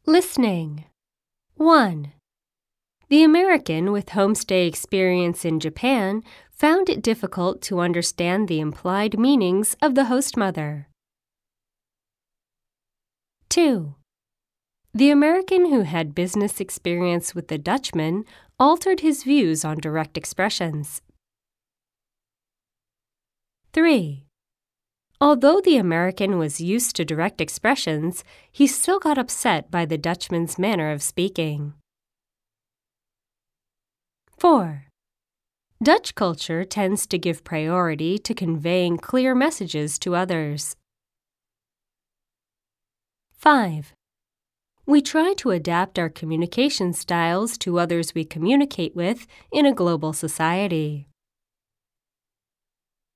Listening. 1. The American with homestay experience in Japan found it difficult to understand the implied meanings of the host mother. 2. The American who had business experience with the Dutchman altered his views on direct expressions. 3. Although the American was used to direct expressions, he still got upset by the Dutchman's manner of speaking. 4. Dutch culture tends to give priority to conveying clear messages to others. 5. We try to adapt our communication styles to others we communicate with in a global society.